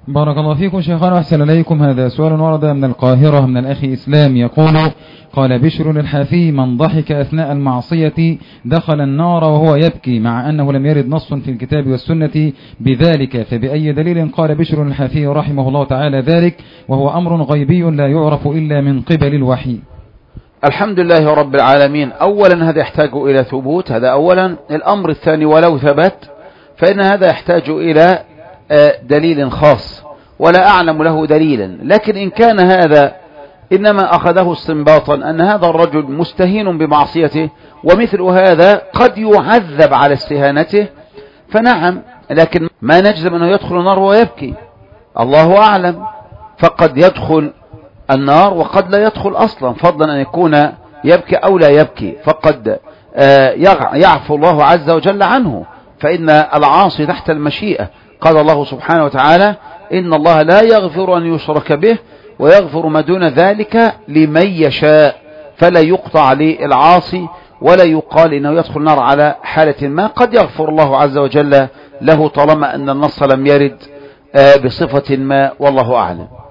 بارك الله فيكم شيخنا وأحسن إليكم. هذا سؤال ورد من القاهرة من الأخ إسلام يقول: قال بشر الحافي: من ضحك أثناء المعصية دخل النار وهو يبكي، مع أنه لم يرد نص في الكتاب والسنة بذلك، فبأي دليل قال بشر الحافي رحمه الله تعالى ذلك، وهو أمر غيبي لا يعرف إلا من قبل الوحي؟ الحمد لله رب العالمين. أولا هذا يحتاج إلى ثبوت، هذا أولا. الأمر الثاني ولو ثبت فإن هذا يحتاج إلى دليل خاص، ولا أعلم له دليلا. لكن إن كان هذا إنما أخذه استنباطا أن هذا الرجل مستهين بمعصيته ومثل هذا قد يعذب على استهانته فنعم، لكن ما نجزم أنه يدخل النار وهو يبكي، الله أعلم. فقد يدخل النار وقد لا يدخل أصلا، فضلا أن يكون يبكي أو لا يبكي، فقد يعفو الله عز وجل عنه، فإن العاصي تحت المشيئة. قال الله سبحانه وتعالى: إن الله لا يغفر أن يشرك به ويغفر ما دون ذلك لمن يشاء، فلا يقطع للعاصي ولا يقال إنه يدخل النار على حالة ما، قد يغفر الله عز وجل له طالما أن النص لم يرد بصفة ما، والله أعلم.